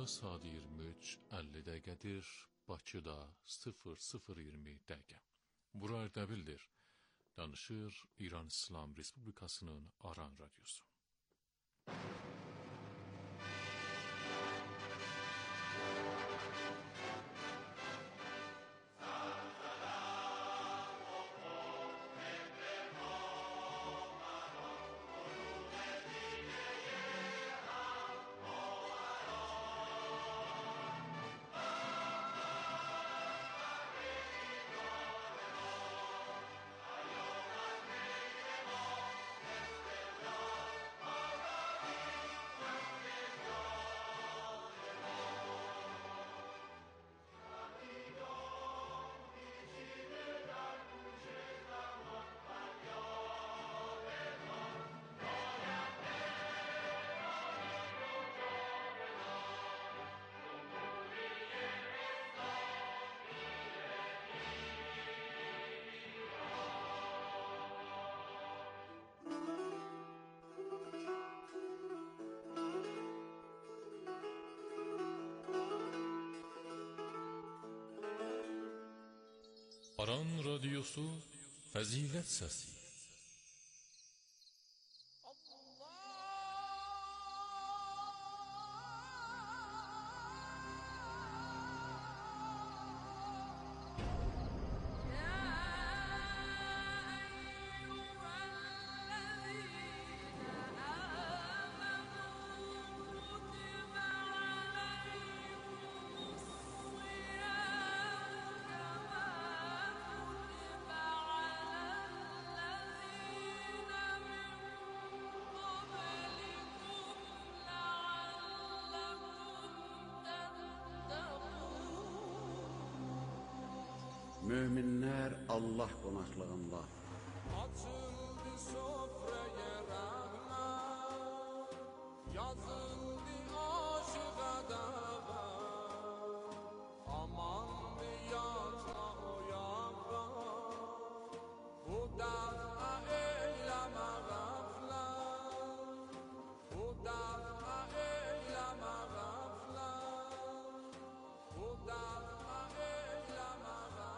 saat 23:50 dəqiqədir, Bakıda 00:20 dəqiqə. Bura Ərdəbildir. Danışır İran İslam Respublikasının Aran Radyosu. Aran Radyosu Fəzilət Səsi. Möminlər Allah qonaqlığında. Açıldı sofraya rəhmət, yazıldı aşığa dəvət. Amandı yatma oyanma, bu dəfə eyləmə qəflət, bu dəfə eyləmə qəflət, bu dəfə eyləmə qəflət.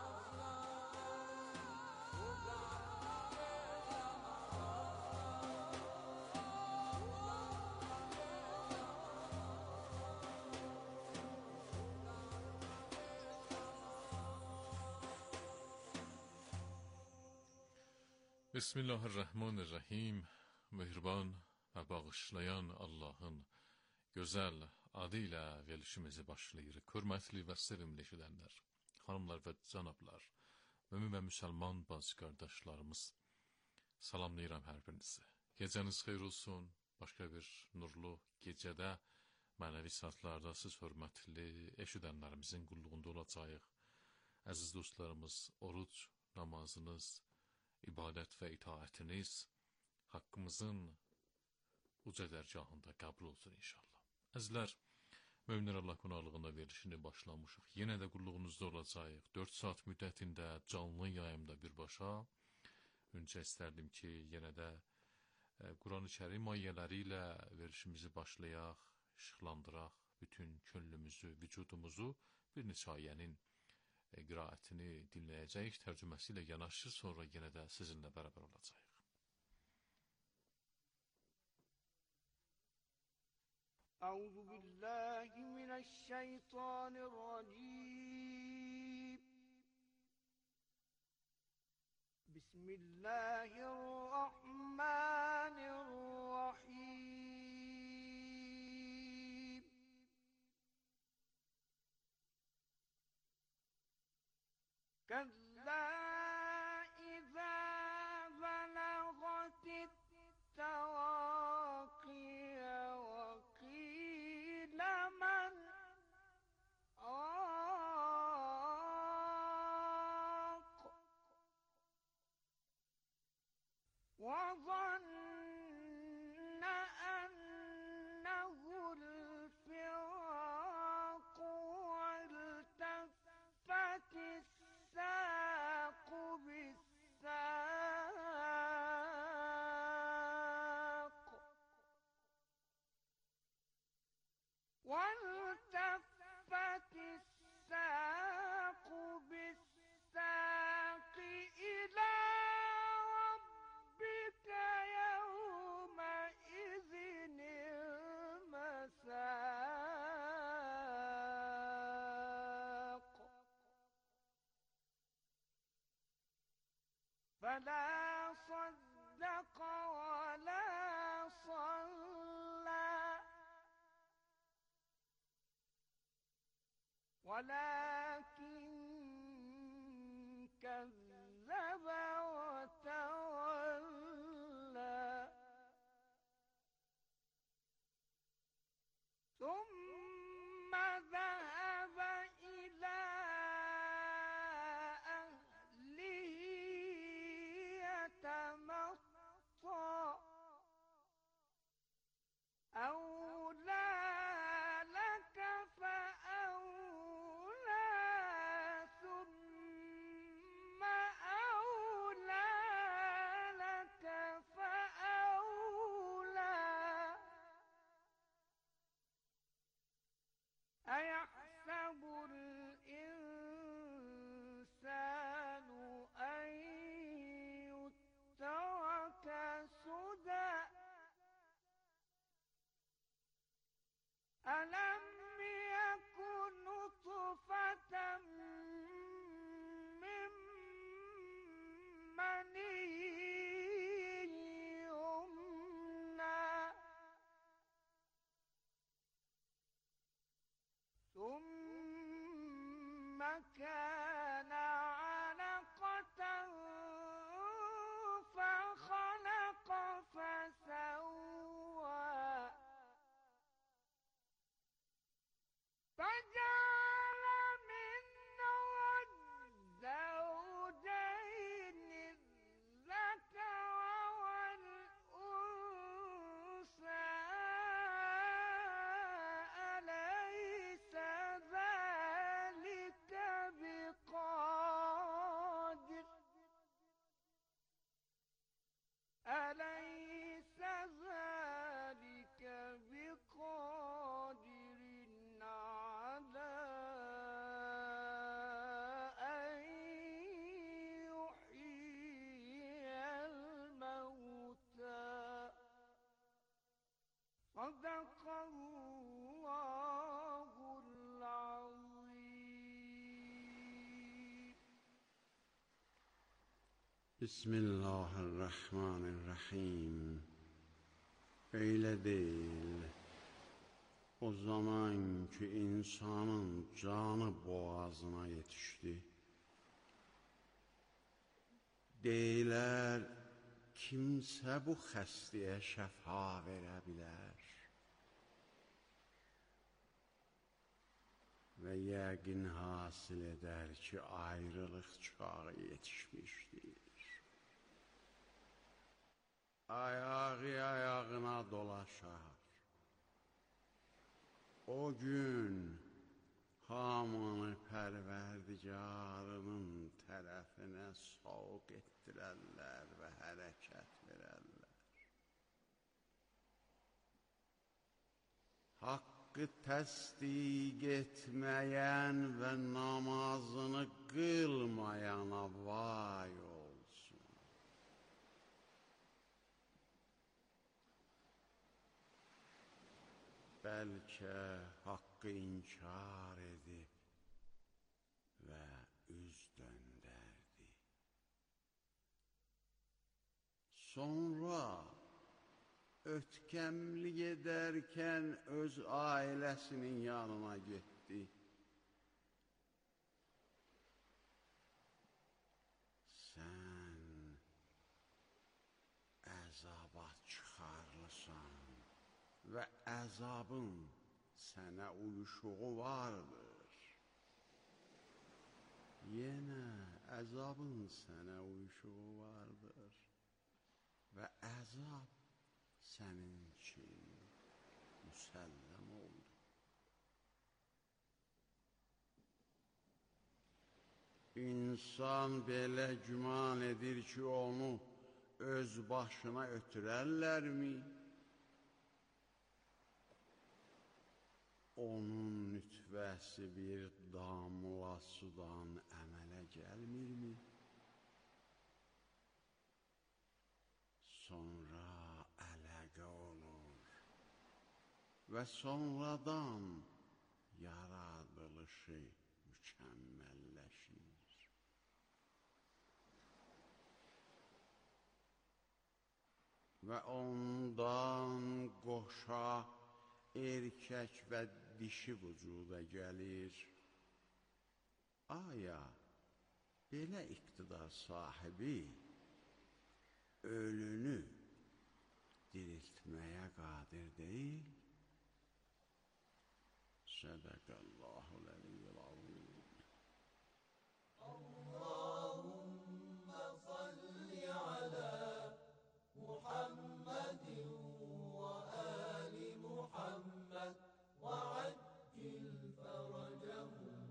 Bismillahirrahmanirrahim. Mehriban və bağışlayan Allahın gözəl adı ilə verilişimizi başlayırıq. Hörmətli və sevimli eşidənlər, xanımlar və cənablar, mömin və müsəlman bacı qardaşlarımız, salamlayıram hər birinizi. Gecəniz xeyir olsun. Başqa bir nurlu gecədə, mənəvi saatlarda siz hörmətli eşidənlərimizin qulluğunda olacağıq. Əziz dostlarımız, oruc namazınız, ibadət və itaətiniz haqqımızın uca dərgahında qəbul olsun inşallah. Əzizlər, möminlər Allah qonaqlığında verilişini başlamışıq. Yenə də qulluğunuzda olacağıq. 4 saat müddətində canlı yayımda birbaşa. Öncə istərdim ki, yenə də Quran-ı Kərim ayələri ilə verilişimizi başlayaq, işıqlandıraq, bütün könlümüzü, vücudumuzu bir neçə ayənin qiraətini dinləyəcəyik, tərcüməsi ilə yanaşı, sonra yenə də sizinlə bərabər olacaq. Əuzu billahi minəşşeytanirracim. Bismillahirrahmanirrahim. كلا إذا بلغت التراقي وقيل من راق وظن أنه الفراق والتفت الساق بالساق والتفت فلا صدق ولا صلى ولكن كذب وتولى ثم ذهب إلى أهله يتمطى أولى لك فأولى ثم أولى لك فأولى أيحسب الإنسان أن يترك سدى ألم يكن نطفة من مني يمنى ثم كان علقة فخلق فسوى فجعل منه الزوجين الذكر والأنثى أليس ذلك بقادر أليس ذلك بقادر على أن يحيي الموتى صدق الله العظيم Bismillahirrahmanirrahim. Öyle değil. O zaman ki insanın canı boğazına yetişti. Deyilər, kimsə bu xəstəyə şəfa verə bilər. Və yəqin hasil edər ki, ayrılıq çağı yetişmişdir. Ayağı ayağına dolaşar. O gün hamını Pərverdigarının tərəfinə savq etdirərlər və hərəkət verərlər. Haqqı təsdiq etməyən və namazını qılmayana vay olsun. Bəlkə haqqı inkar edib və üz döndərdi. Sonra ötkəmlik edərkən öz ailəsinin yanına getdi. Sən əzaba çıxarlısan və əzabın sənə uyuşuğu vardır. Yenə əzabın sənə uyuşuğu vardır və əzab sənin üçün müsəlləm oldu. İnsan belə güman edir ki, onu öz başına ötürərlərmi? Onun nütvəsi bir damla sudan əmələ gəlmirmi? Sonra ələqə olur və sonradan yaradılışı mükəmməlləşir. və ondan qoşa erkək və dişi vücuda gəlir. Aya, belə iqtidar sahibi ölünü diriltməyə qadir deyil. Sədəqəllahul əliyyil azim. Allahümme salli ala Muhammedin ve ali Muhammed ve accil feracehum.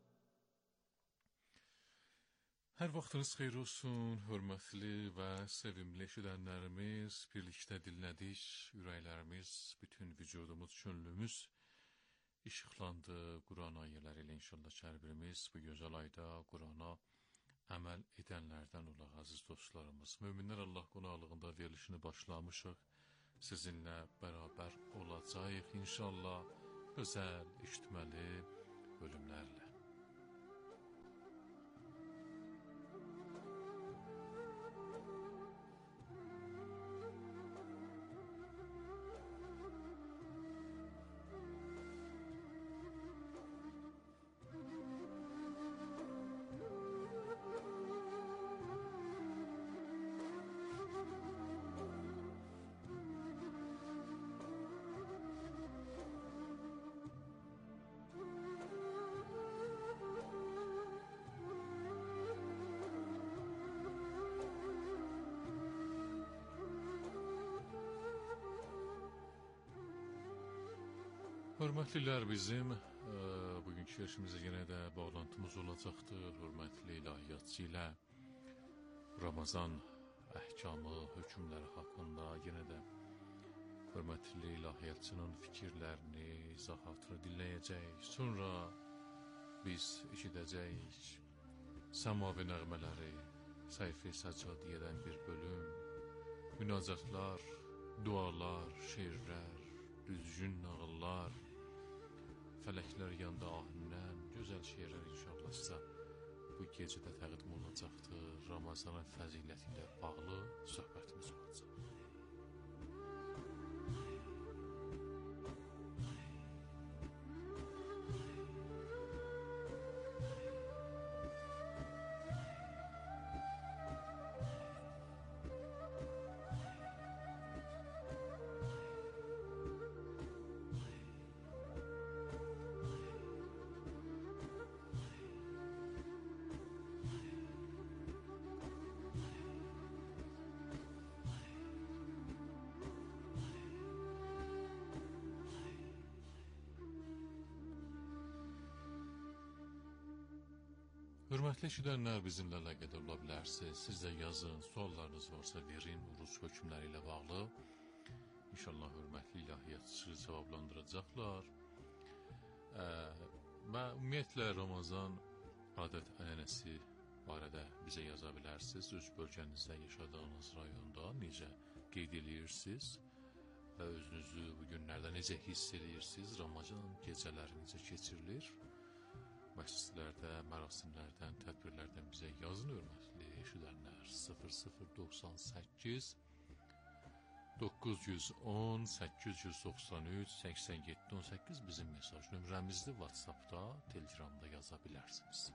Hər vaxtınız xeyir olsun, hörmətli və sevimli eşidənlərimiz. Birlikdə dinlədik, ürəklərimiz, bütün vücudumuz, könlümüz işıqlandı Quran ayələri ilə inşallah hər birimiz bu gözəl ayda Qurana əməl edənlərdən olaq, əziz dostlarımız. Möminlər Allah qonaqlığında verilişini başlamışıq. Sizinlə bərabər olacağıq inşallah özəl, işitməli bölümlərlə. Hörmətlilər, bizim bugünkü işimizə yenə də bağlantımız olacaqdır. Hörmətli ilahiyyatçı ilə Ramazan əhkamı, hökmləri haqqında yenə də hörmətli ilahiyyatçının fikirlərini, izahatını dinləyəcəyik. Sonra biz eşidəcəyik səmavi nəğmələri, səhifə səccadiyyədən bir bölüm, münacatlar, dualar, şeirlər, düzgün nağıllar, fələklər yanda ahündən gözəl şeirlər inşallah sizə bu gecədə təqdim olacaqdır. Ramazanın fəziləti ilə bağlı söhbətimiz olacaq. Hörmətli eşidənlər, bizimlə əlaqədar ola bilərsiniz. Siz də yazın, suallarınız varsa verin, oruc hökmləri ilə bağlı. İnşallah hörmətli ilahiyyatçı cavablandıracaqlar. Və ümumiyyətlə Ramazan adət-ənənəsi barədə bizə yaza bilərsiniz. Öz bölgənizdə yaşadığınız rayonda necə qeyd edirsiniz və özünüzü bu günlərdə necə hiss edirsiniz? Ramazan gecələri necə keçirilir? Məscidlərdə, mərasimlərdən, tədbirlərdən bizə yazın, hörmətli eşidənlər. 0098 910 893 87 18 bizim mesaj nömrəmizdir. WhatsAppda, Telegramda yaza bilərsiniz.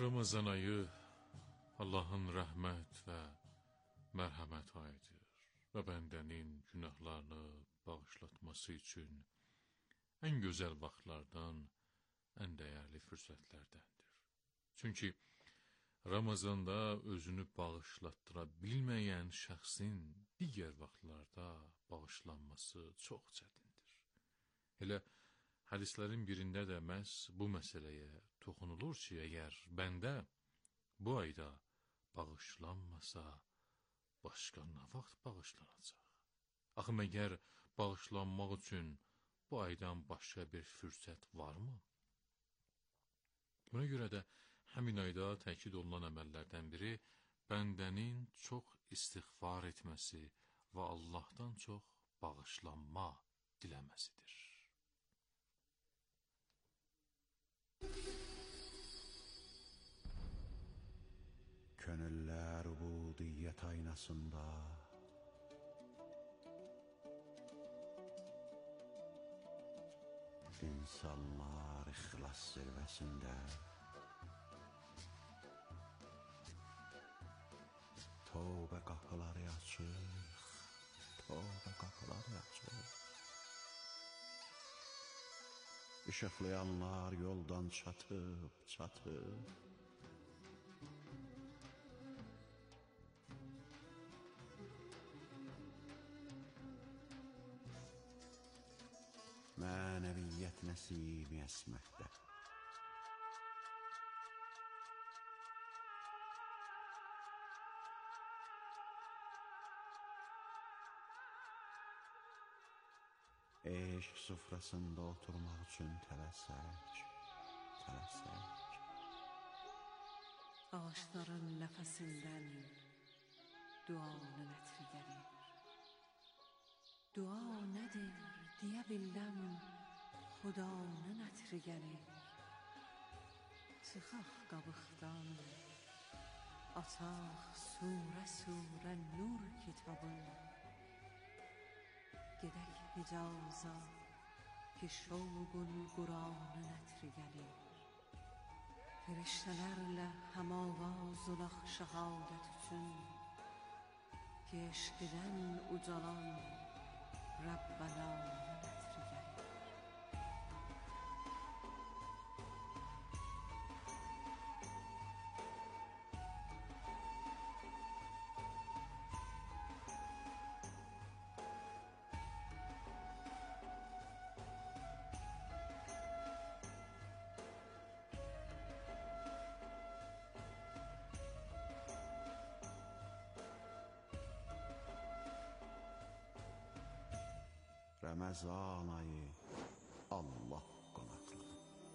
Ramazan ayı Allahın rəhmət və mərhəmət ayıdır və bəndənin günahlarını bağışlatması üçün ən gözəl vaxtlardan, ən dəyərli fürsətlərdəndir. Çünki Ramazanda özünü bağışlatdıra bilməyən şəxsin digər vaxtlarda bağışlanması çox çətindir. Elə hədislərin birində də məhz bu məsələyə toxunulur ki, əgər bəndə bu ayda bağışlanmasa, başqa nə vaxt bağışlanacaq? Axı, məgər bağışlanmaq üçün bu aydan başqa bir fürsət varmı? Buna görə də həmin ayda təkid olunan əməllərdən biri bəndənin çox istiğfar etməsi və Allahdan çox bağışlanma diləməsidir. Könüller ubudiyet aynasında insanlar ihlas zirvesinde tövbe kapıları açık, tövbe kapıları açık. Işıklayanlar yoldan çatıp mənəviyyət nəsimi əsməkdə. Eşq sofrasında oturmaq üçün tələsək. Ağaçların nəfəsindən duanın ətri gəlir. Dua nədir deyə biləm, Xudanın ətri gəlir. Çıxaq qabıqdan, açaq surə nur kitabı. Gedək Hicaza ki şovqul Quranın ətri gəlir. Firiştələrlə həmavaz olaq şəhadət üçün, ki eşqdən ucalan Rəbbənanın ətri gəlir. Ramazan ayı Allah qonaqlığı.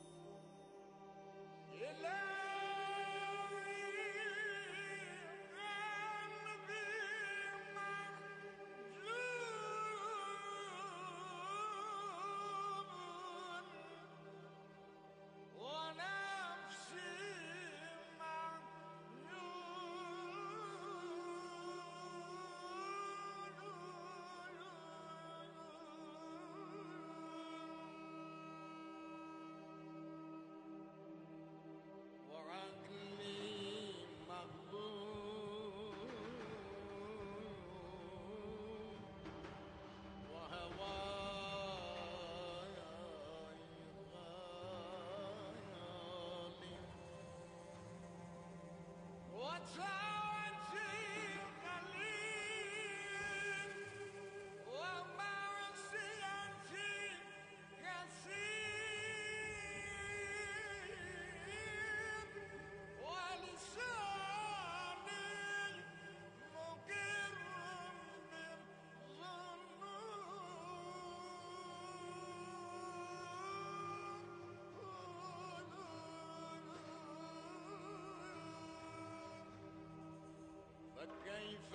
فكيف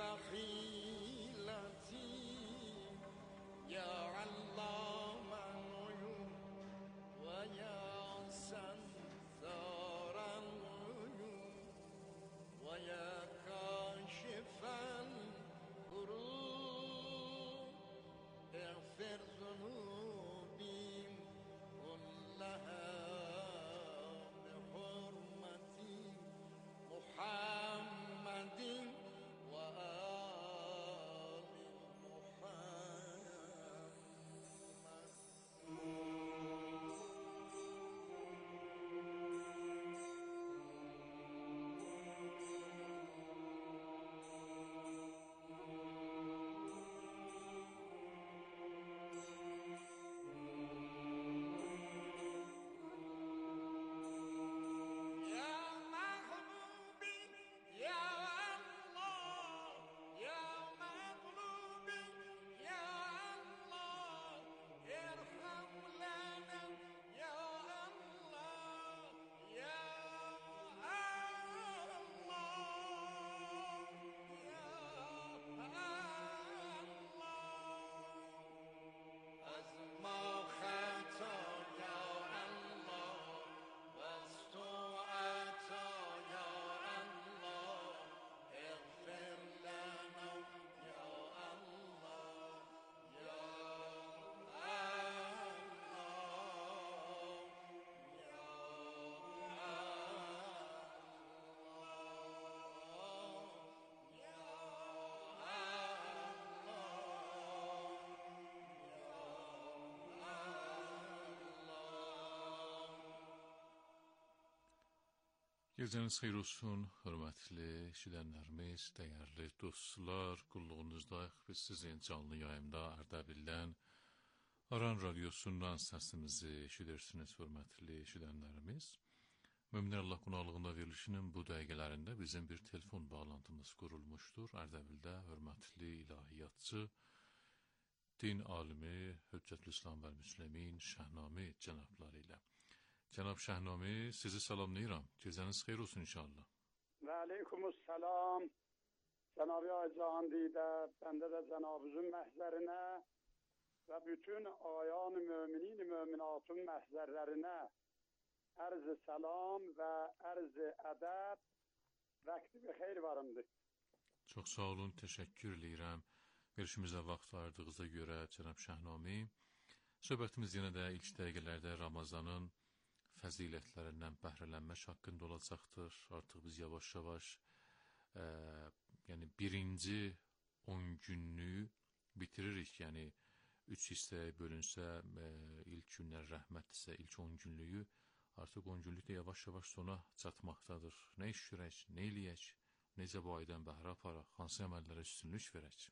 حيلتي يا علام الغيوب ويا ستار الغيوب ويا كاشف الكروب اغفر ذنوبي كلها بحرمتي Geceniz xeyir olsun, hörmətli eşidənlərimiz, dəyərli dostlar, qulluğunuzdayıq. Biz sizin canlı yayımda Ərdəbildən Aran Radyosu'ndan səsimizi eşidirsiniz, hörmətli eşidənlərimiz. Mömin Allah qonaqlığında verilişinin bu dəqiqələrində bizim bir telefon bağlantımız qurulmuşdur. Ərdəbildə hörmətli ilahiyyatçı, din alimi, Hüccətül İslam və Müslimin Şəhnami cənabları ilə. Cənab Şəhnami, sizi salamlayıram. Gecəniz xeyir olsun inşallah. Və aleykümüssalam. Cənab-ı Cahan Didə, bəndə də cənabınızın məhzərinə və bütün ayan-ı müminin, müminatın məhzərlərinə ərz-i salam və ərz-i ədəb vəqti bir xeyr varımdır. Çox sağ olun, təşəkkür edirəm. Verişimizə vaxt ayırdığınıza görə cənab Şəhnami. Söhbətimiz yenə də ilk dəqiqələrdə Ramazanın fəzilətlərindən bəhrələnmək haqqında olacaqdır. Artıq biz yavaş-yavaş yəni birinci 10 günlüyü bitiririk. Yəni 3 hissəyə bölünsə, ilk günlər rəhmətdirsə, ilk 10 günlüyü artıq 10 günlük də yavaş-yavaş sona çatmaqdadır. Nə iş görək, nə eləyək, necə bu aydan bəhrə aparaq, hansı əməllərə üstünlük verək?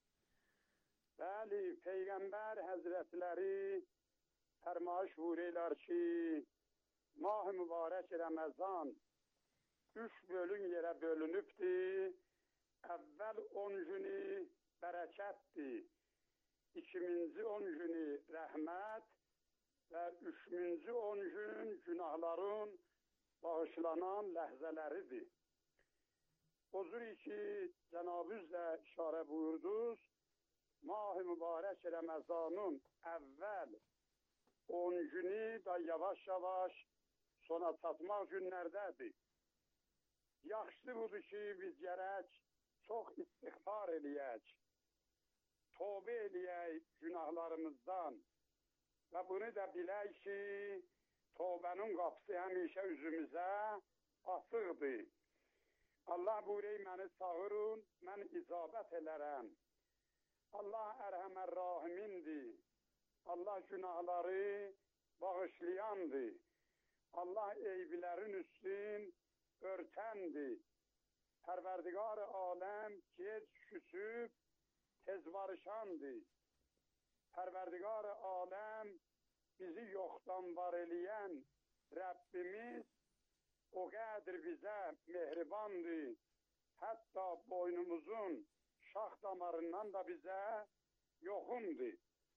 Bəli, Peyğəmbər Həzrətləri fərmayış buyururlar ki, Mah-ı mübarək Ramazan 3 bölün yerə bölünübdür. Əvvəl 10 günü bərəkətdir, ikinci 10 günü rəhmət və üçüncü 10 gün günahların bağışlanan ləhzələridir. O cür ki, Cənab-ınız da işarə buyurdunuz, Mah-ı mübarək Ramazanın əvvəl 10 günü da yavaş-yavaş sona çatmaq günlərdədir. Yaxşı budur ki, biz gərək çox istiğfar eləyək, tövbə eləyək günahlarımızdan və bunu da bilək ki, tövbənin qapısı həmişə üzümüzə açıqdır. Allah buyurur, məni çağırın, mən icabət elərəm. Allah ərhəmər rahimindir. Allah günahları bağışlayandır. Allah eybilərin üstün örtəndir. Pərverdigar-ı aləm gec küsüb tez barışandır. Pərverdigar-ı aləm bizi yoxdan var eləyən Rəbbimiz o qədr bizə mehribandır. Hətta boynumuzun şax damarından da bizə yoxundur.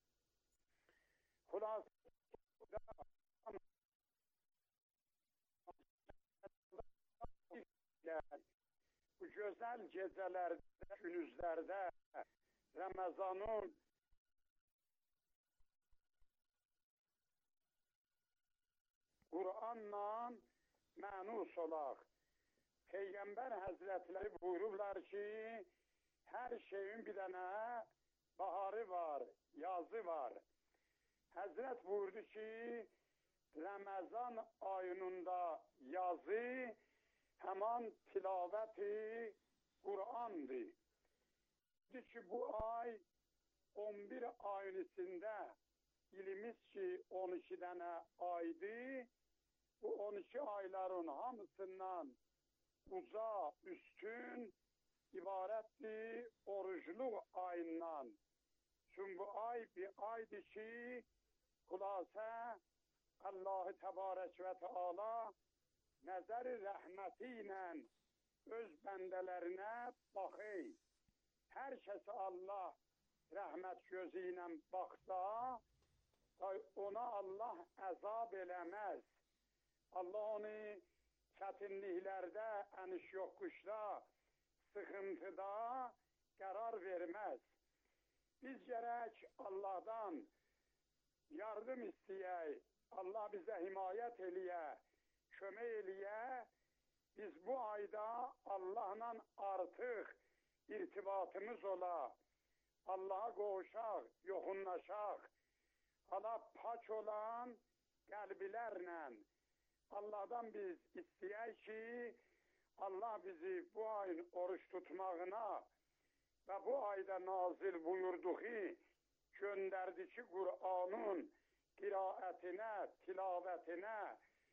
Xülasə bu gözəl gecələrdə, günüzlərdə Ramazanın Qur'anla mənus olaq. Peyğəmbər Həzrətləri buyururlar ki, hər şeyin bir dənə baharı var, yazı var. Həzrət buyurdu ki, Ramazan ayında yazı həman tilavəti Qur'andır. Dedi ki, bu ay 11 ayın içində ilimiz ki 12 dənə aydır. Bu 12 ayların hamısından uca, üstün ibarətdir orucluq ayından. Çünkü bu ay bir aydır ki xülasə Allah-u Təbarək və Teala nəzər-i rəhməti ilə öz bəndələrinə baxır. Hər kəsə Allah rəhmət gözü ilə baxsa, ona Allah əzab eləməz. Allah onu çətinliklərdə, əniş yoxuşda, sıxıntıda qərar verməz. Biz gərək Allah'dan yardım istəyək, Allah bizə himayət eləyə, kömək eləyə. Biz bu ayda Allah'la artıq irtibatımız ola, Allah'a qoşaq, yoxunlaşaq, Allah pak olan qəlbilərlə. Allah'dan biz istəyək ki, Allah bizi bu ayın oruç tutmağına ve bu ayda nazil buyurdu ki, gönderdi ki Kur'an'ın kiraatine, tilavetine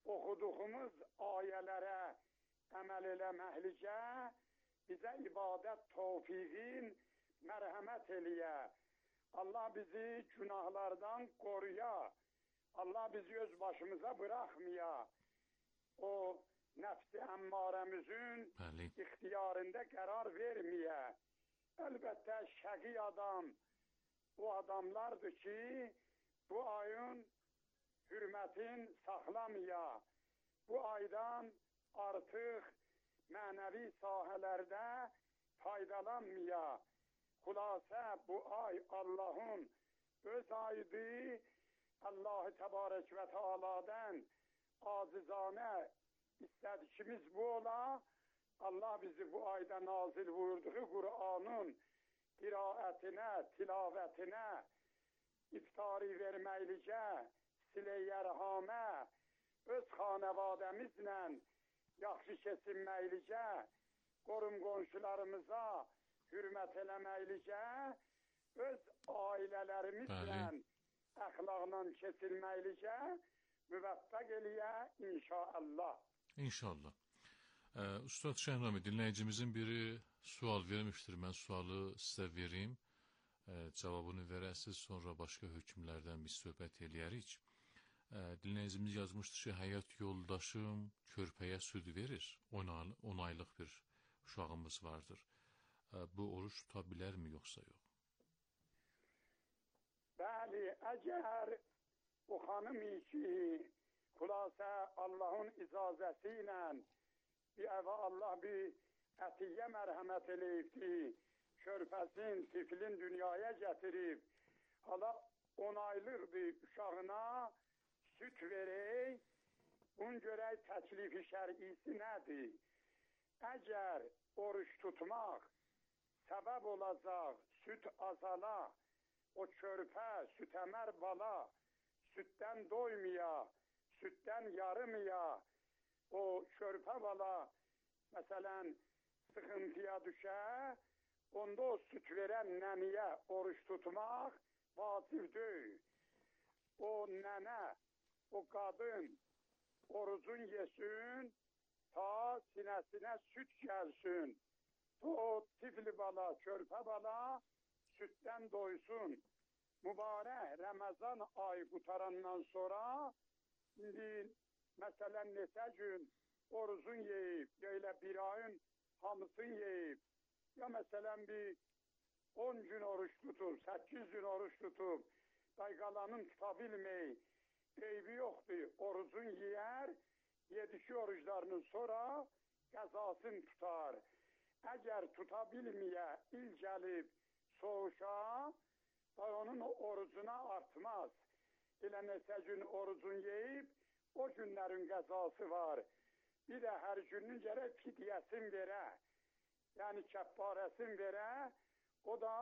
oxuduğumuz ayələrə əməl eləməklicə bizə ibadət tövfiqin mərhəmət eləyə. Allah bizi günahlardan qoruya. Allah bizi öz başımıza bırakmaya. O nəfs-i əmmarəmizin Bəli. ixtiyarında qərar verməyə. Əlbəttə şəqi adam o adamlardır ki, bu ayın hürmətin saxlamaya. Bu aydan artıq mənəvi sahələrdə faydalanmaya. Xülasə bu ay Allahın öz ayıdır. Allah-u Təbarək və Teala'dan acizanə istədikimiz bu ola. Allah bizi bu ayda nazil buyurduğu Kur'an'ın qiraətinə, tilavətinə, iftari verməklicə, silə-yərhamə, öz xanəvadəmizlə yaxşı keçinməklicə, qorum qonşularımıza hürmət eləməklicə, öz ailələrimizlə əxlaqla keçilməklicə müvəffəq eləyə inşallah. İnşallah. Ustad Şəhnami, dinləyicimizin biri sual vermiştir. Mən sualı sizə vereyim. Cavabını verəsiz, sonra başqa hökmlərdən biz söhbət eləyərik. Dinləyicimiz yazmışdır ki, həyat yoldaşım körpəyə süd verir. 10 aylıq bir uşağımız vardır. Bu oruç tuta bilərmi, yoxsa yox? Bəli, əgər o xanım ki, xülasə Allahın icazəsi ilə bir əvə Allah bir ətiyyə mərhəmət eləyibdi, körpəsin, tiflin dünyaya gətirib, hala 10 aylıqdır uşağına süt verək, bunu görək təklifi şər'isi nədir? Əgər oruç tutmaq səbəb olacaq, süt azala, o körpə, sütəmər bala, sütdən doymaya, sütdən yarımaya, o körpə bala, məsələn, sıxıntıya düşə, onda o süt verən nəniyə oruç tutmaq vacib deyil. O nənə, o qadın orucun yesin, ta sinəsinə süt gəlsin. O tifli bala, körpə bala sütdən doysun. Mübarək Ramazan ayı qutarandan sonra, indi məsələn neçə gün orucun yeyib, ya elə bir ayın hamısını yeyib, ya məsələn bir 10 gün oruç tutub, 8 gün oruç tutub, qalanın tuta bilməyib, eybi yoxdur, orucun yeyər, 7 oruclarının sonra qəzasını tutar. Əgər tuta bilməyə, il gəlib, soğuşa, onun orucuna artmaz. Elə neçə gün orucun yeyib, o günlərin qəzası var. Bir də hər günün gərək fidyəsin verə, yəni kəffarəsin verə, o da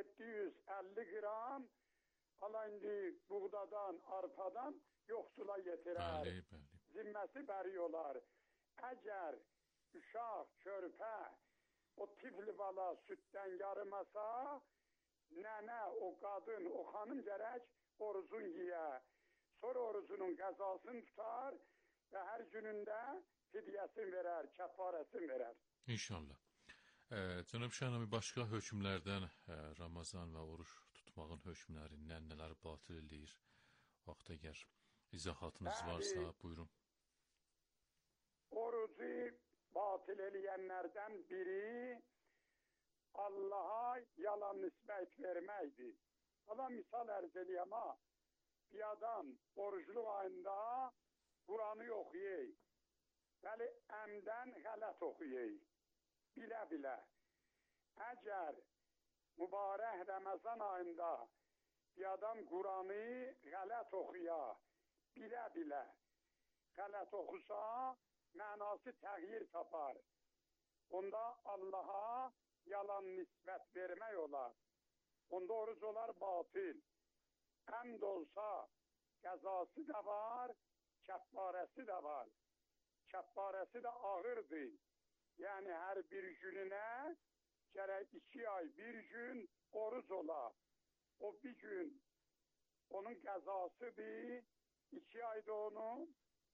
750 qram, ala indi buğdadan, arpadan yoxsula yetirər. Bəli, bəli. Zimməsi bəri olar. Əgər uşaq, körpə, o tifli bala sütdən yarımasa, nənə, o qadın, o xanım gərək orucun yiyə. Sonra orucunun qəzasını tutar və hər günündə fidyəsini verər, kəffarəsini verər. İnşallah. Cənab Şəhnami, başqa hökmlərdən Ramazan və oruç tutmağın hökmlərindən nələr batil eləyir? Vaxt əgər izahatınız varsa, buyurun. Orucu batil eləyənlərdən biri Allaha yalan nisbət verməkdir. Ama misal ərz edeyim ha, bir adam oruçluq ayında Kur'an'ı oxuyay, bəli əmdən qələt oxuyay, bilə-bilə. Əgər mübarək Ramazan ayında bir adam Kur'an'ı qələt oxuya, bilə-bilə, qələt oxusa, mənası təğyir tapar. Onda Allaha yalan nisbət vermək olar. Onda oruç olar batil. Əmd olsa qəzası da var, kəffarəsi də var. Kəffarəsi də ağırdır. Yəni hər bir gününə gərək 2 ay, 1 gün oruç ola. O bir gün onun qəzasıdır, 2 ayda onun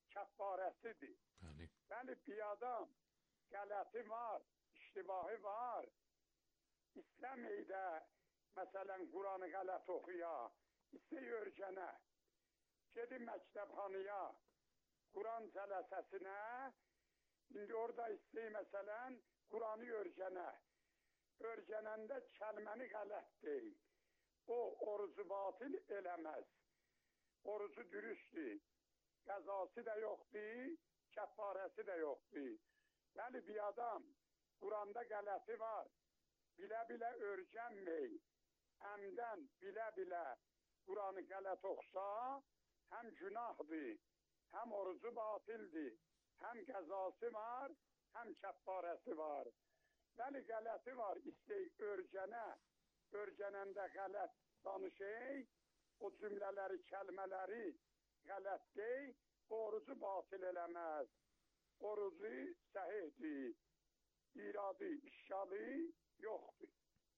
kəffarəsidir. bəli, Bəli, bir adam qələti var, iştibahı var. İstəməydə, məsələn, Quranı qələt oxuya, istəy örgənə, gedin məktəbxanıya, Quran cələsəsinə, indi orada istəy, məsələn, Quranı örgənə. Örgənəndə kəlməni qələt deyil. O, orucu batil eləməz. Orucu dürüstdür. Qəzası da yoxdur, kəffarəsi də yoxdur. Bəli, bir adam Quranda qələti var. Bilə-bilə örgənməy. Əmdən bilə-bilə Quranı qələt oxusa, həm günahdır, həm orucu batildir, həm qəzası var, həm kəffarəsi var. Bəli, qələti var, istəy örgənə, örgənəndə qələt danışay, o cümlələri, kəlmələri qələt dey, orucu batil eləməz. Orucu səhihdir, iradı, işgalı yoxdur.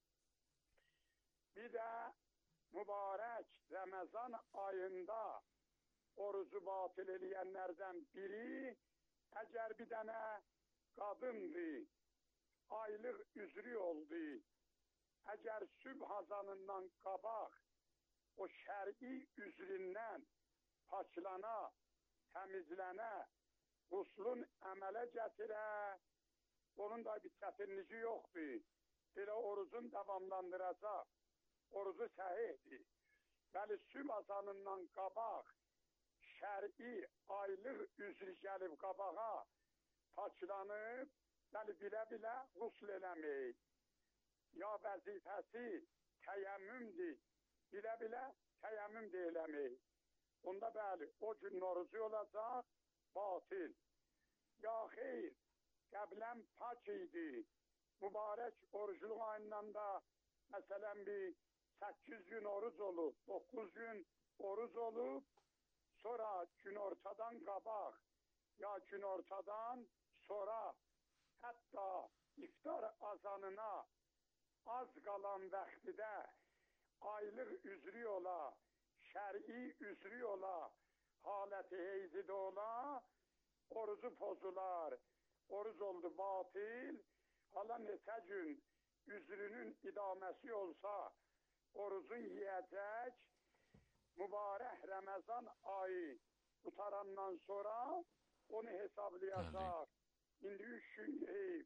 Bir də mübarək Ramazan ayında orucu batil eləyənlərdən biri, əgər bir dənə qadındır, aylıq üzrü oldu. Əgər sübh azanından qabaq o şəri üzründən paçlana, təmizlənə, quslun əmələ gətirə, onun da bir çətinliyi yoxdur. Belə orucun davamlandıracaq. Orucu səhihdir. Bəli, sübh azanından qabaq şəri aylıq üzrü gəlib qabağa paçlanıb, bəli, bilə-bilə qusl eləmək. Ya vəzifəsi təyəmmümdür, bilə-bilə təyəmmüm də eləmək. Onda bəli, o gün orucu olacaq, batil. Ya xeyr, qəblən pak idi. Mübarək orucluq ayından da, məsələn, bir 8 gün oruc olub, 9 gün oruc olub, sonra günortadan qabaq, ya günortadan sonra, hətta iftar azanına az qalan vaxtdə aylıq üzrü ola, şəri üzrü ola, haləti heyzidə ola, orucu pozular. Oruc oldu batil, hala neçə gün üzrünün idaməsi olsa, orucun yiyəcək, mübarək Ramazan ayı qutarandan sonra onu hesablayacaq. İndi 3 gün yeyib,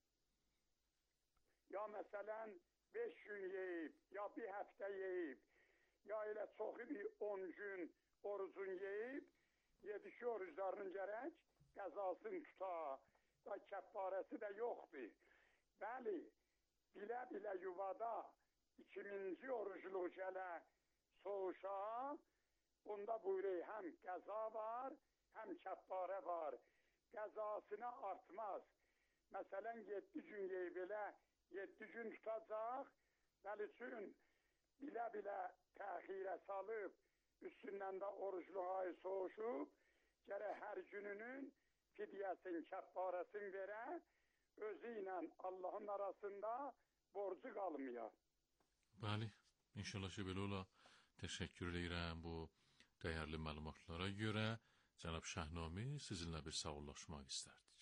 ya məsələn 5 gün yeyib, ya bir həftə yeyib, ya elə çoxu bir 10 gün orucun yeyib, 7-2 oruclarının gərək qəzasını tuta, da kəffarəsi də yoxdur. Bəli, bilə-bilə yuvada 2000-ci orucluq gələ soğuşa, onda buyuruq, həm qəza var, həm kəffarə var. Qəzasına artmaz. Məsələn, 7 gün yeyib elə 7 gün tutacaq, bəli üçün bilə-bilə təxirə salıb, üstündən də orucluq ayı soğuşub, gərək hər gününün fidyəsini, kəffarəsini verə, özü ilə Allahın arasında borcu qalmaya. bəli, inşallah ki, belə ola. Təşəkkür edirəm bu dəyərli məlumatlara görə. Cənab Şahnami, sizinlə bir sağollaşmaq istərdik.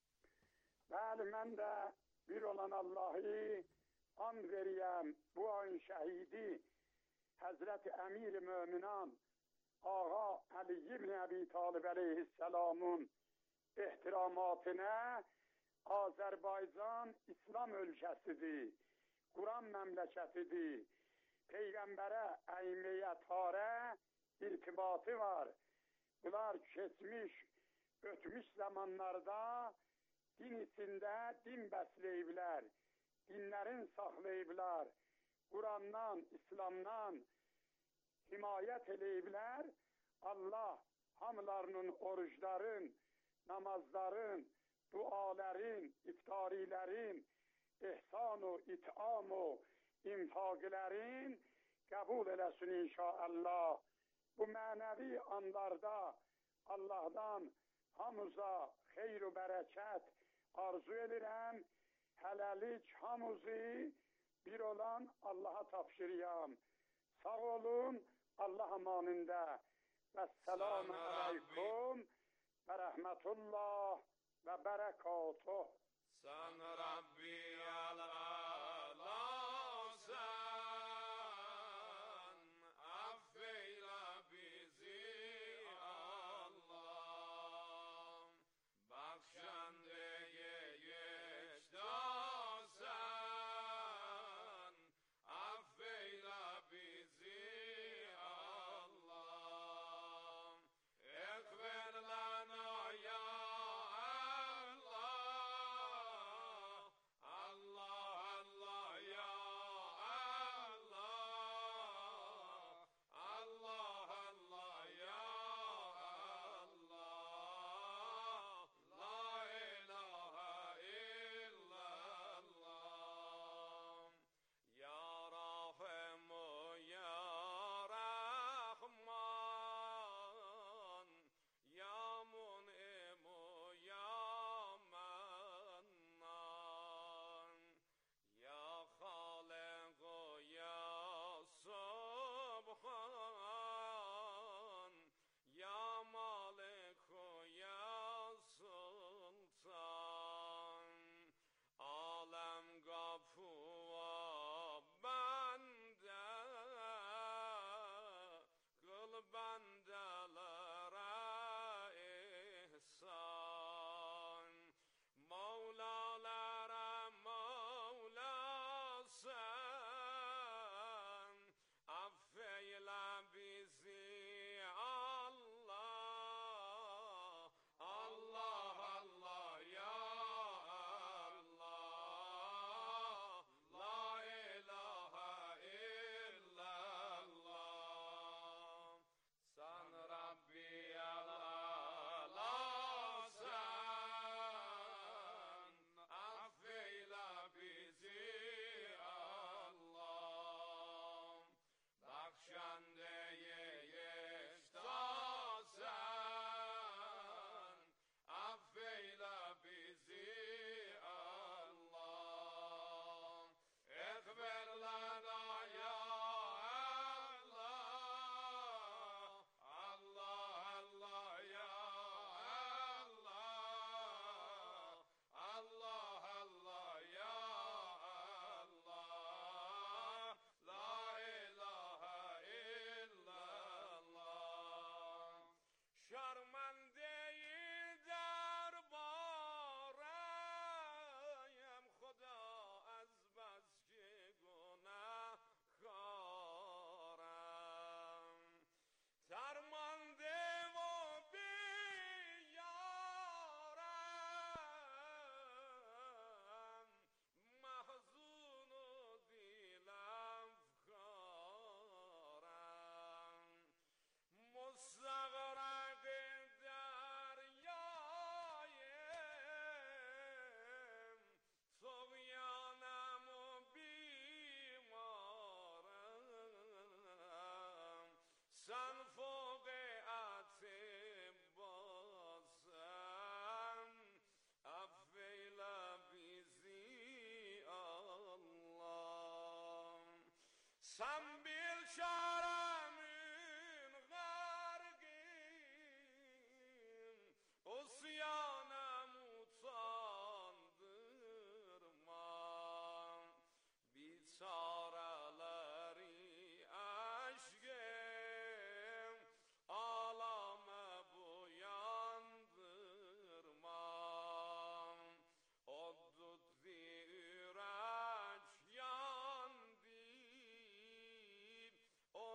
Bəli, mən də bir olan Allah'ı and veriyəm, bu ayın şəhidi Həzrət Əmir-i Möminan Ağa Əli ibn Əbi Talib əleyhissəlamun ehtiramətine Azərbaycan İslam ölkəsidir, Quran məmləkətidir, Peyğəmbərə, əyməyə, tarə irtibatı var. Bunlar keçmiş, ötmüş zamanlarda din içində din bəsləyiblər, dinlərin saxlayıblar, Qurandan, İslamdan himayət eləyiblər. Allah hamılarının orucların, namazların, duaların, iftarilərin, ihsan-u, it'am-u, infaqilərin qəbul eləsin inşallah. Bu mənəvi anlarda Allah'dan hamıza xeyr-u bərəkət arzu edirəm. Hələlik hamısı bir olan Allah'a tapşırıyam. Sağ olun, Allah amanında. Vəsselamu aleykum و رحمت الله و برکاته. سن ربی العلا سن افیل بیزی الله بخشنده یکتا سن افیل بیزی الله اغفر لنا یا Sen bil çaremin gargim, Osyanem utandırma, Biçareleri aşkım, Alame boyandırma, Oddut zirach yandim,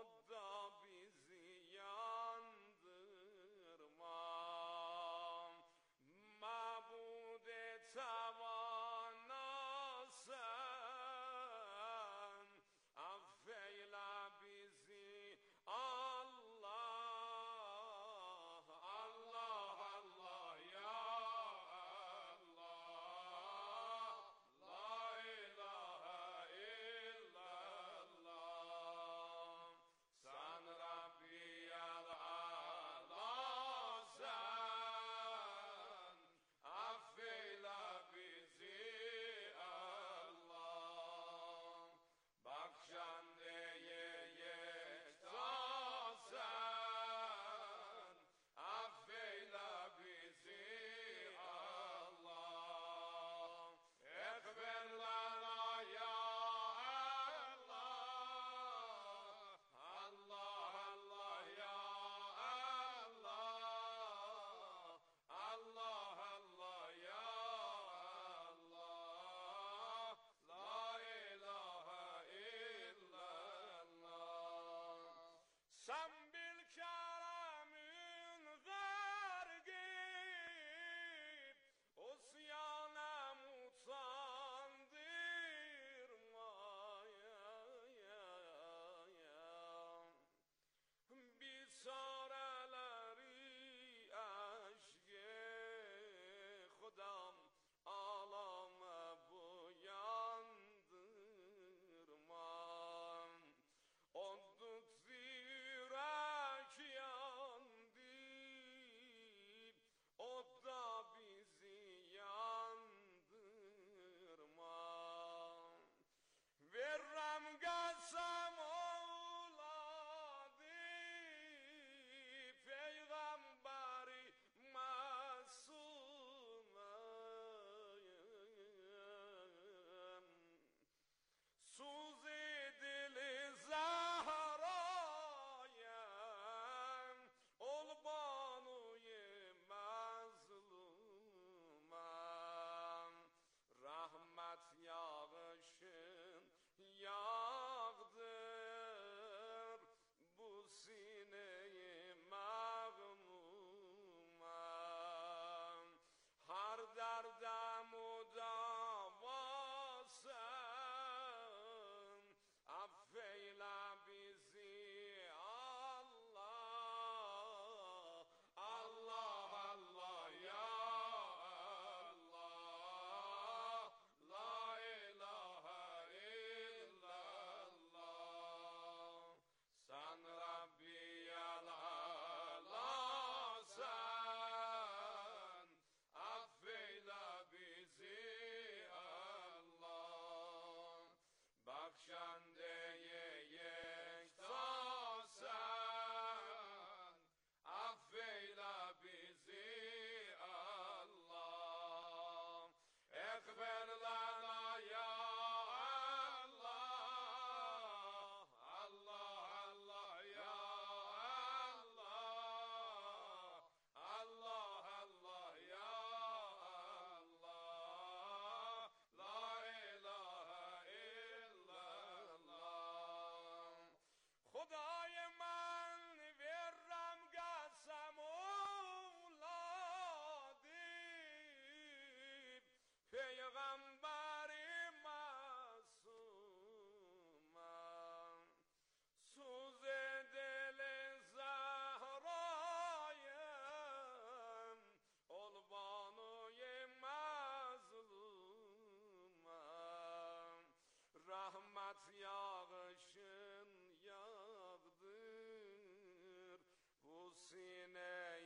سینه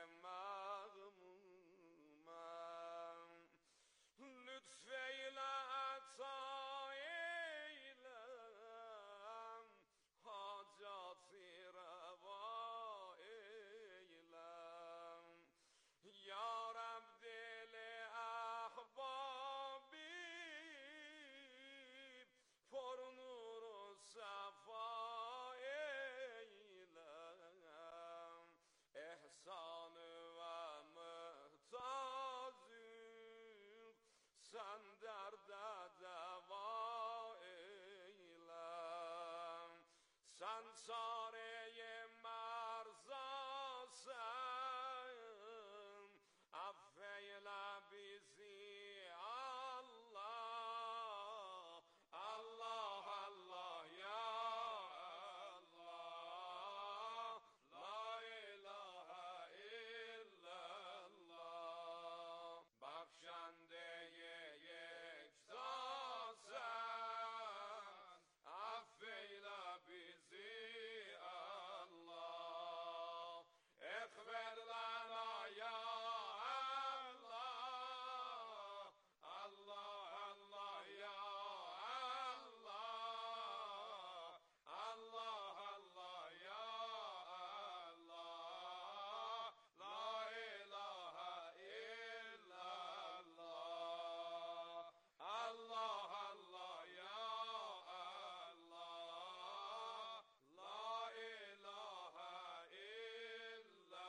مغمومم لطف ایله عطا ایلم حاجاتی روا ایلم یا رب دل احبابی پر نور و صفا ایلم احسان و محتاجی سن درد دوا ایلم سن چاره مرزاسن افیل بیزی الله الله الله یا الله لا اله الا الله بخشنده یک ذاتن افیل بیزی الله اغفر لنا یا الله الله الله یا الله الله الله یا الله لا اله الا الله الله الله یا الله لا اله الا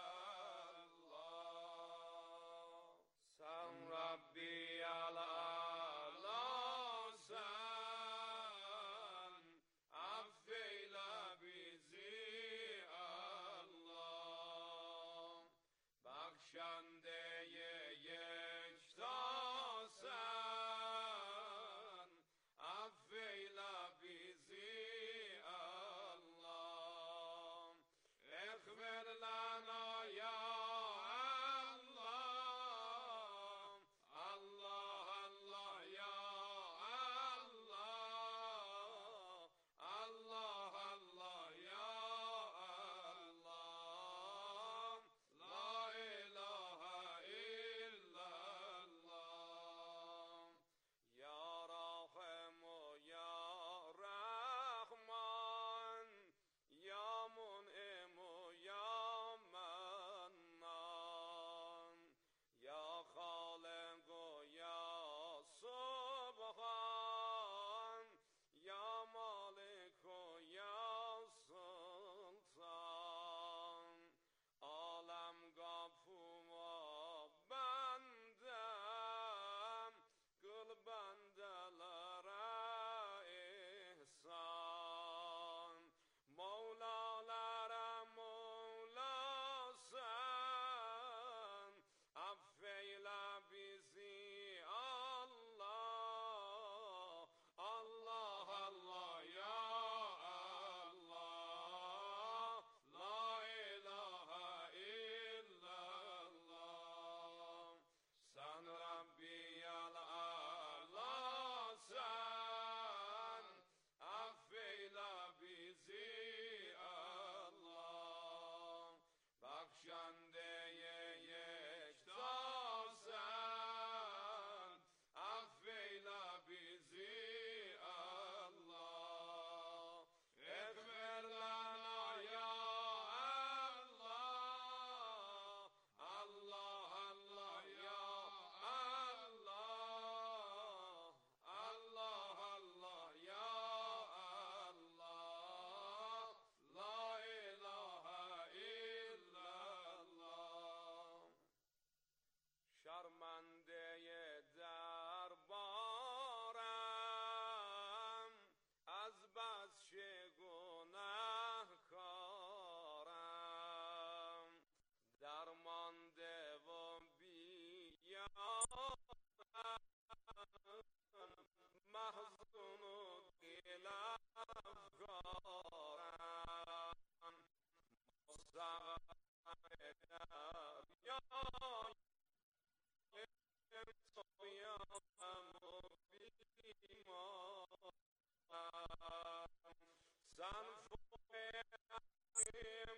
الله سن ربی الاعلی سن افیل بیزی الله بخشنده یکتا سن افیل بیزی الله اغفر لنا یا الله الله الله یا الله الله الله یا الله لا اله الا الله یا راحم و یا رحمان یا منعم و یا منان یا خالق و یا سبحان یا مالک و یا سلطان عالم گفو و بندم گل بندلر احسان مولا لرم مولا سن افیل بیزی الله الله الله یا الله لا اله الا الله سن ربی الاعلی سن افیل بیزی الله بخشنده یکتا سن افیل بیزی الله اغفر لنا یا الله الله الله یا الله الله الله یا الله لا اله الا الله شرمنده دربارم از بس گنهکارم درمانده و بیارم محزون و دل افگارم مستغرق دریای تویم و بیمارم سنفوی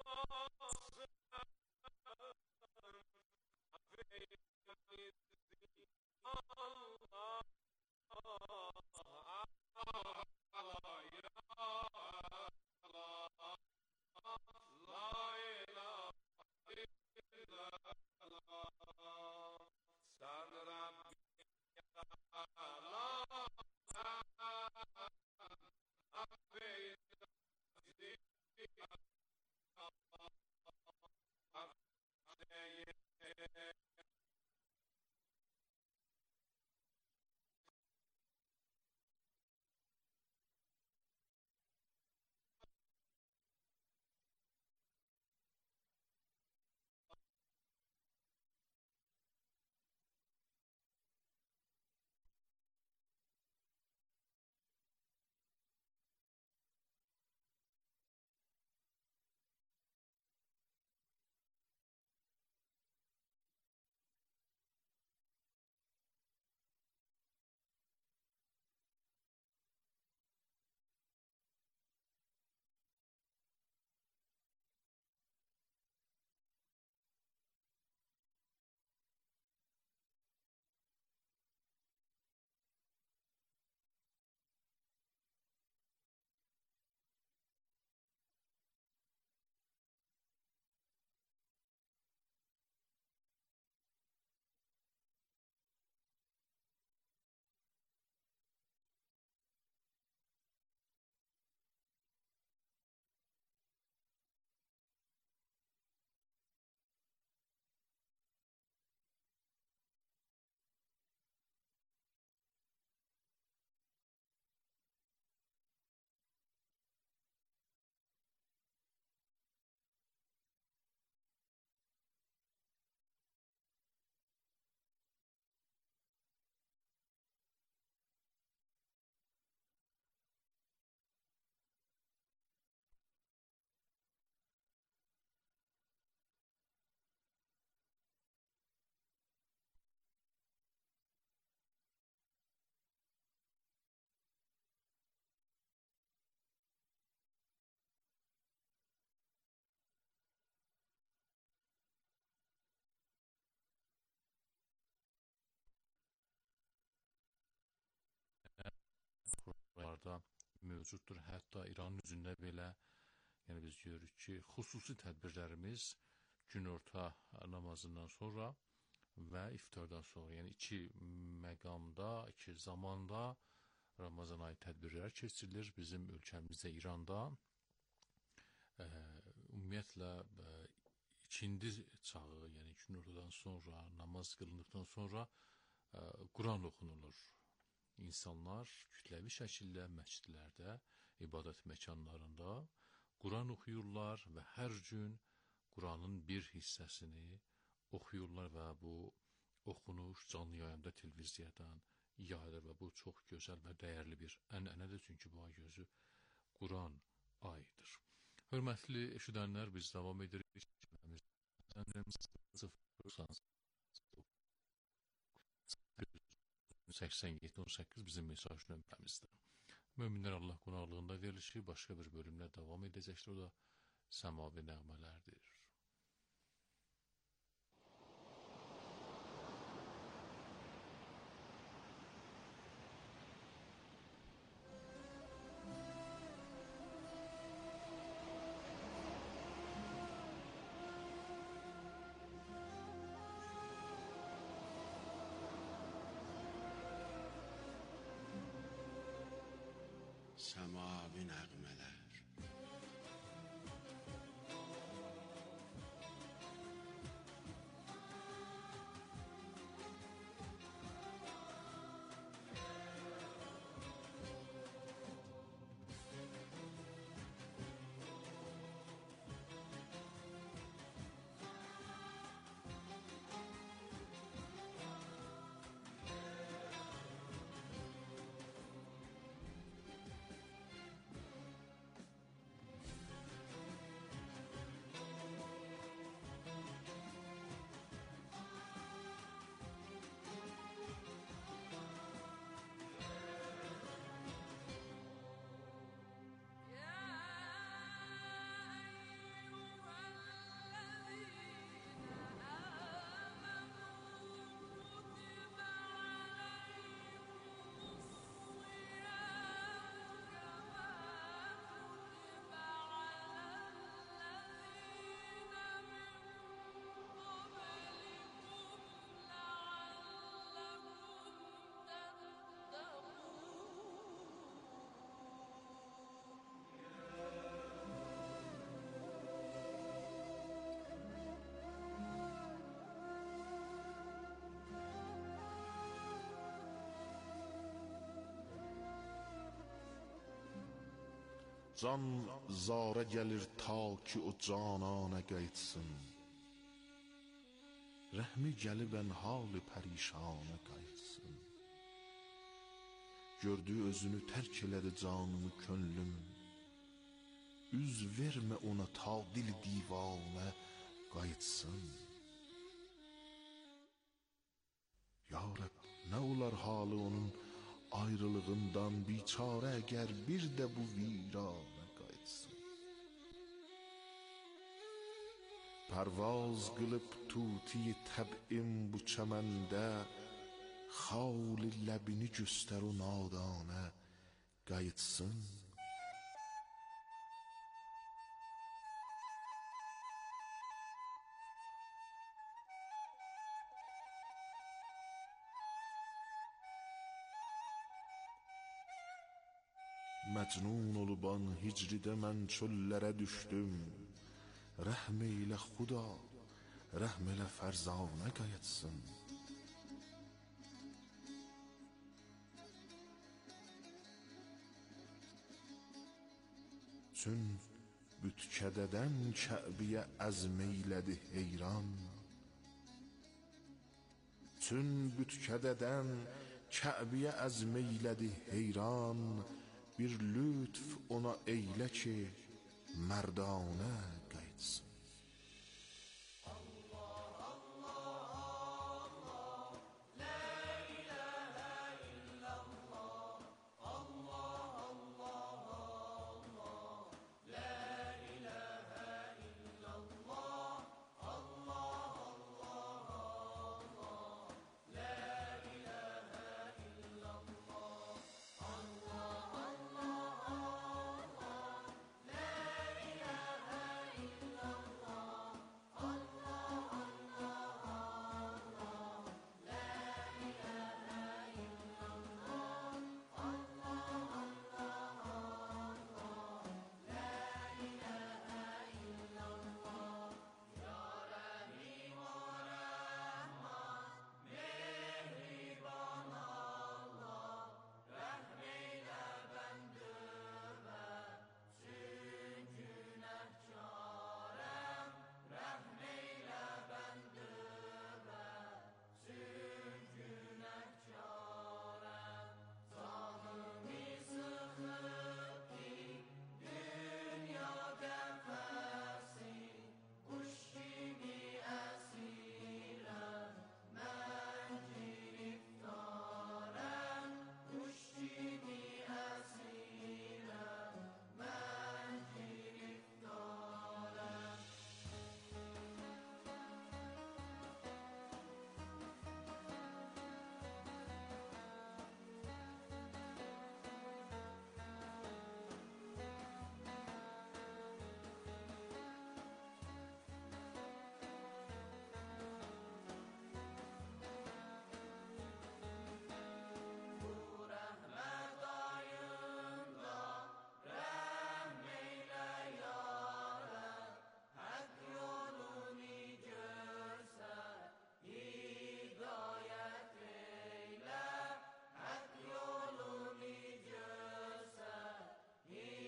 Burada mövcuddur. Hətta İranın üzündə belə, yəni biz görürük ki, xüsusi tədbirlərimiz günorta namazından sonra və iftardan sonra, yəni iki məqamda, iki zamanda Ramazan ayı tədbirlər keçirilir. Bizim ölkəmizdə İranda ümumiyyətlə ikindi çağı, yəni günortadan sonra, namaz qılındıqdan sonra Quran oxunulur. İnsanlar kütləvi şəkildə məscidlərdə, ibadət məkanlarında Quran oxuyurlar və hər gün Quranın bir hissəsini oxuyurlar və bu oxunuş canlı yayımda televiziyadan yayılır və bu çox gözəl və dəyərli bir ənənədir, çünki bu ay gözü Quran ayıdır. Hörmətli eşidənlər, biz davam edirik. 87-18 bizim mesaj nömrəmizdir. Möminlər Allah qonaqlığında verilişi başqa bir bölümlə davam edəcəkdir. O da səmavi nəğmələrdir. Səmavi nəğmələr. Can zara gəlir ta ki o canana qayıtsın. Rəhmi gəlib hal-i pərişana qayıtsın. Gördü özünü tərk elədi canını könlüm. Üz vermə ona ta dil divanə qayıtsın. Ya Rəbb, nə olar halı onun ayrılığından biçarə əgər bir də bu viranə qayıtsın. Pərvaz qılıb tuti təb'im bu çəməndə, xal ləbini göstər o nadanə qayıtsın. Məcnun oluban hicridə mən çöllərə düşdüm. Rəhm eylə Xuda, rəhm elə fərzanə qayıtsın. Çün bütkədədən Kəbəyə əzm eylədi heyran. Çün bütkədədən Kəbəyə əzm eylədi heyran. Bir lütf ona eylə ki, mərdanə qayıtsın.